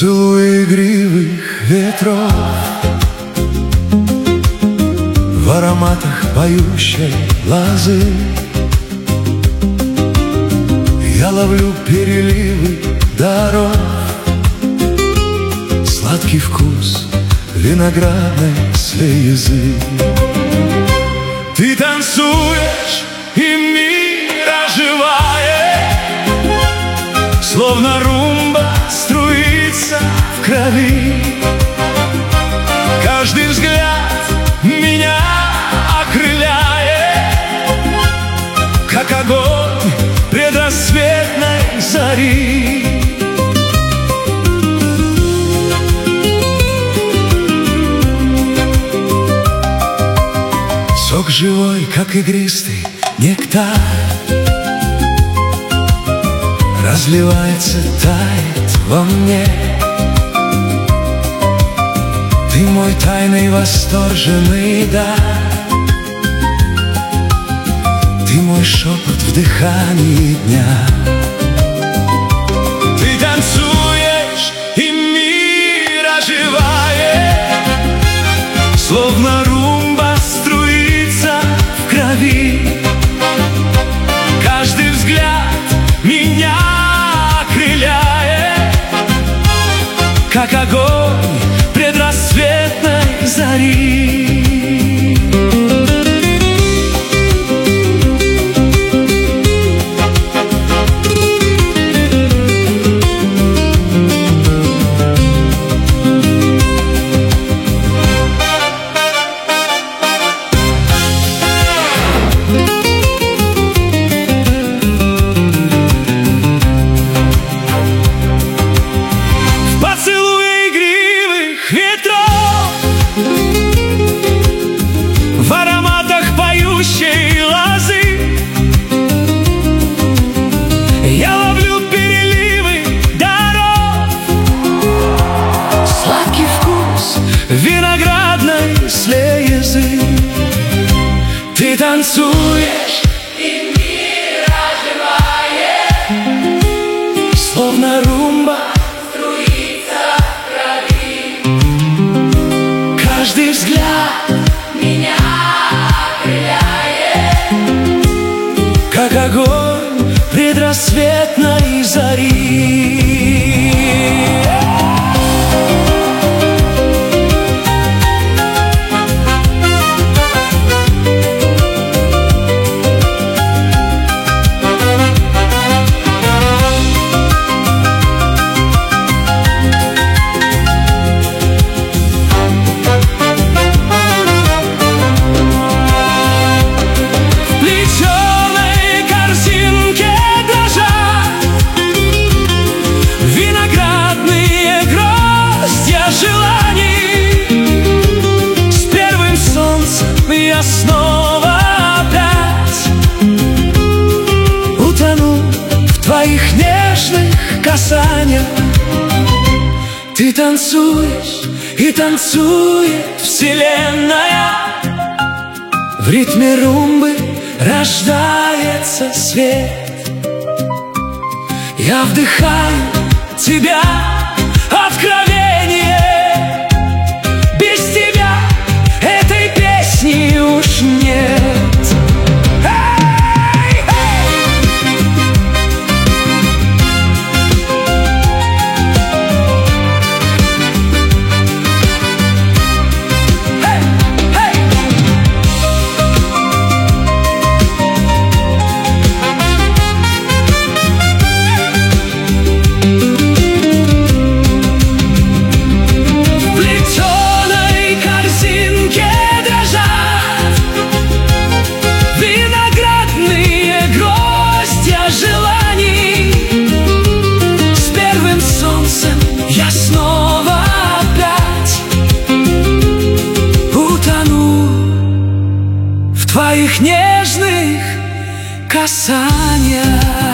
поцелуи игривых ветров, в ароматах поющей лозы я ловлю переливы дорог, сладкий вкус виноградной слезы. Ты танцуешь, и мир оживает, словно румба струится в крови. Каждый взгляд меня окрыляет, как огонь предрассветной зари. Сок живой, как игристый нектар, разливается, тает во мне. Ты мой тайный восторженный дар, ты мой шепот в дыхании дня. Ты танцуешь, и мир оживает, словно румба струится в крови. Каждый взгляд меня окрыляет, как огонь предрассветной зари. В ароматах поющей лозы я ловлю переливы дорог, сладкий вкус виноградной слезы. Ты танцуешь, и мир оживает, словно румба струится в крови. Каждый взгляд меня окрыляет, как огонь предрассветной зари. Я снова опять утону в твоих нежных касаниях. Ты танцуешь, и танцует вселенная, в ритме румбы рождается свет. Я вдыхаю тебя, откровение. Без тебя этой песни уж нет. Я снова опять утону в твоих нежных касаниях.